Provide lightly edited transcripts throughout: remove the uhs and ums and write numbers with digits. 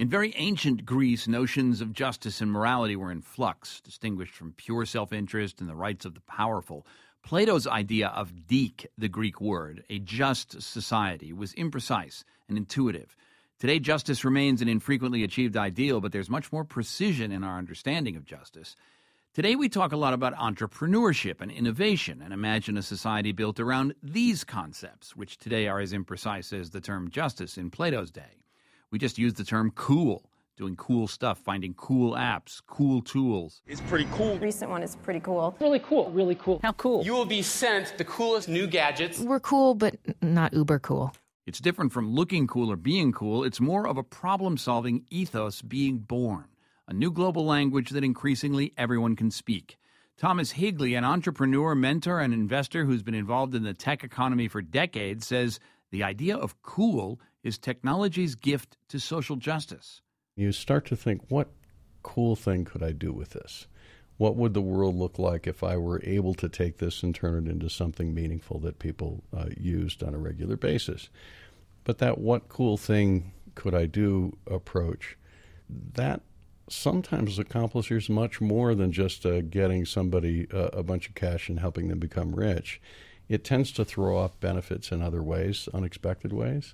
In very ancient Greece, notions of justice and morality were in flux, distinguished from pure self-interest and the rights of the powerful. Plato's idea of dike, the Greek word, a just society, was imprecise and intuitive. Today, justice remains an infrequently achieved ideal, but there's much more precision in our understanding of justice. Today, we talk a lot about entrepreneurship and innovation and imagine a society built around these concepts, which today are as imprecise as the term justice in Plato's day. We just use the term cool, doing cool stuff, finding cool apps, cool tools. It's pretty cool. The recent one is pretty cool. Really cool, really cool. How cool? You will be sent the coolest new gadgets. We're cool, but not uber cool. It's different from looking cool or being cool. It's more of a problem-solving ethos being born. A new global language that increasingly everyone can speak. Thomas Higley, an entrepreneur, mentor, and investor who's been involved in the tech economy for decades, says the idea of cool is technology's gift to social justice. You start to think, what cool thing could I do with this? What would the world look like if I were able to take this and turn it into something meaningful that people used on a regular basis? But that what cool thing could I do approach, that sometimes accomplishes much more than just getting somebody a bunch of cash and helping them become rich. It tends to throw off benefits in other ways, unexpected ways.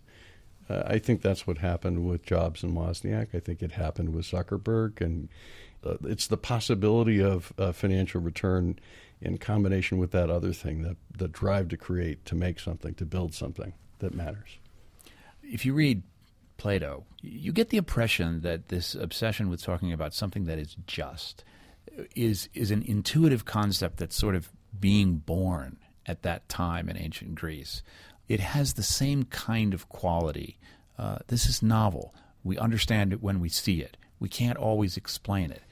I think that's what happened with Jobs and Wozniak. I think it happened with Zuckerberg. And it's the possibility of financial return in combination with that other thing, the drive to create, to make something, to build something that matters. If you read Plato, you get the impression that this obsession with talking about something that is just is an intuitive concept that's sort of being born at that time in ancient Greece. It has the same kind of quality. This is novel. We understand it when we see it. We can't always explain it.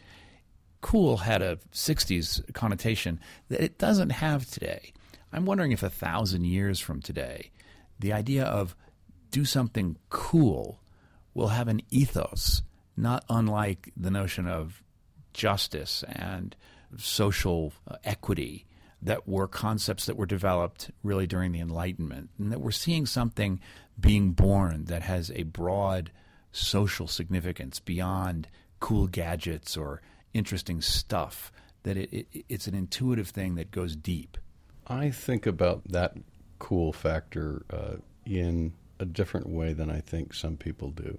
Cool had a 60s connotation that it doesn't have today. I'm wondering if 1,000 years from today, the idea of do something cool will have an ethos, not unlike the notion of justice and social equity that were concepts that were developed really during the Enlightenment, and that we're seeing something being born that has a broad social significance beyond cool gadgets or interesting stuff, that it's an intuitive thing that goes deep. I think about that cool factor in a different way than I think some people do.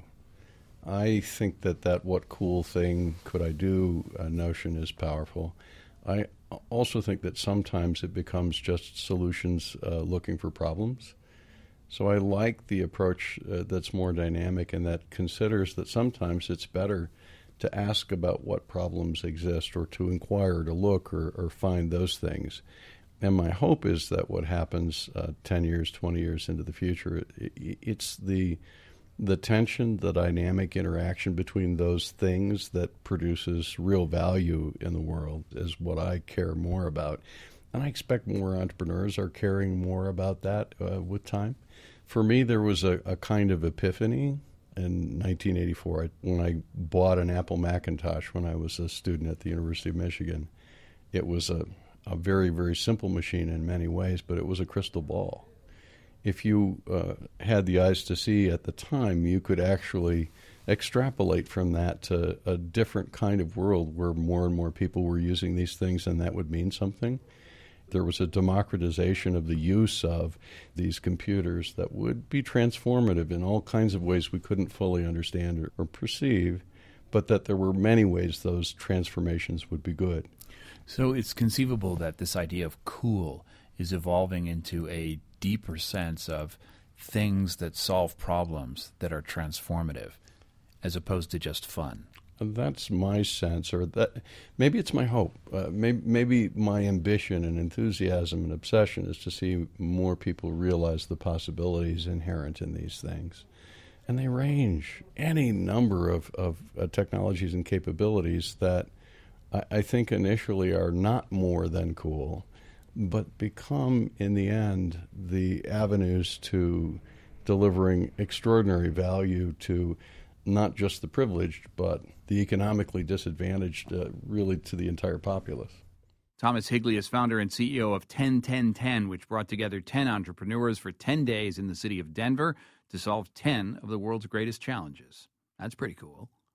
I think that what cool thing could I do notion is powerful. I also think that sometimes it becomes just solutions looking for problems. So I like the approach that's more dynamic and that considers that sometimes it's better to ask about what problems exist or to inquire, to look or find those things. And my hope is that what happens 10 years, 20 years into the future, it's the tension, the dynamic interaction between those things that produces real value in the world is what I care more about. And I expect more entrepreneurs are caring more about that with time. For me, there was a kind of epiphany in 1984 when I bought an Apple Macintosh when I was a student at the University of Michigan. It was a very, very simple machine in many ways, but it was a crystal ball. If you had the eyes to see at the time, you could actually extrapolate from that to a different kind of world where more and more people were using these things, and that would mean something. There was a democratization of the use of these computers that would be transformative in all kinds of ways we couldn't fully understand or perceive, but that there were many ways those transformations would be good. So it's conceivable that this idea of cool is evolving into a deeper sense of things that solve problems that are transformative, as opposed to just fun. That's my sense, or that maybe it's my hope. Maybe my ambition and enthusiasm and obsession is to see more people realize the possibilities inherent in these things. And they range any number of technologies and capabilities that I think initially are not more than cool, but become, in the end, the avenues to delivering extraordinary value to not just the privileged, but the economically disadvantaged, really to the entire populace. Thomas Higley is founder and CEO of 10-10-10, which brought together 10 entrepreneurs for 10 days in the city of Denver to solve 10 of the world's greatest challenges. That's pretty cool.